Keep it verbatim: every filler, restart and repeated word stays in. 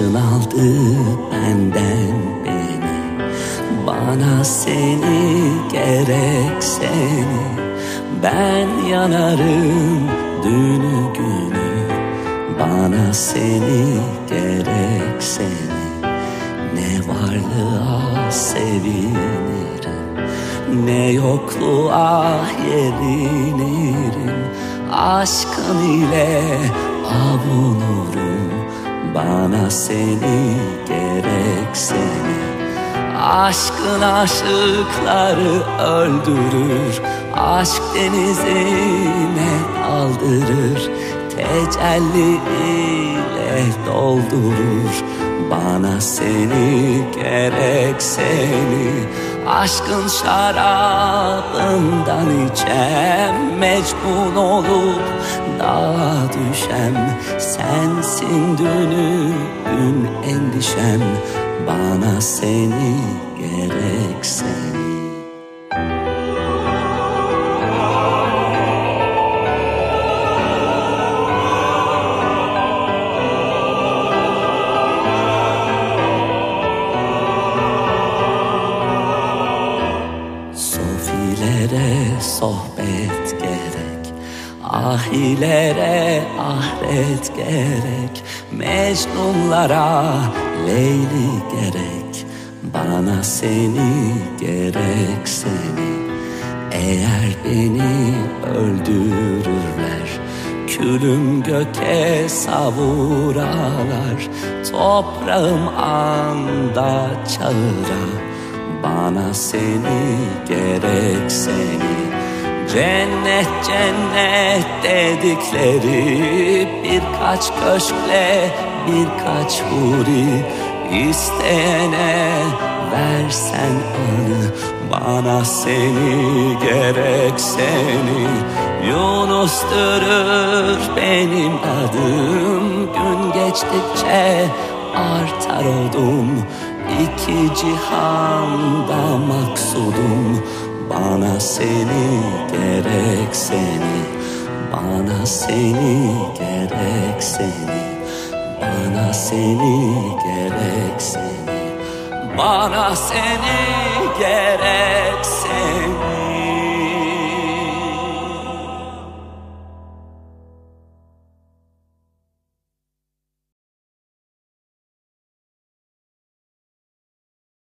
Aşkın aldı benden beni, bana seni gerek seni. Ben yanarım dünü günü, bana seni gerek seni. Ne varlığa sevinirim, ne yokluğa yerinirim. Aşkın ile avunurum, bana seni gerek seni. Aşkın aşıkları öldürür, aşk denizine aldırır. Tecelli ile doldurur, bana seni gerek seni. Aşkın şarabından içem, mecnun olup dağa düşem. Sensin dünün endişem, bana seni gerek seni. Sofilere sohbet gerek, ahilere ahret gerek. Mecnunlara Leyli gerek, bana seni gerek seni. Eğer beni öldürürler, külüm göke savurarlar. Toprağım anda çağırar, bana seni gerek seni. Cennet cennet dedikleri birkaç köşkle birkaç huri. İsteyene versen anı, bana seni gerek seni. Yunus dürür benim adım, gün geçtikçe artar odum. İki cihanda maksudum, bana seni gerek seni. Bana seni gerek seni, bana seni gerek seni. Bana seni gerek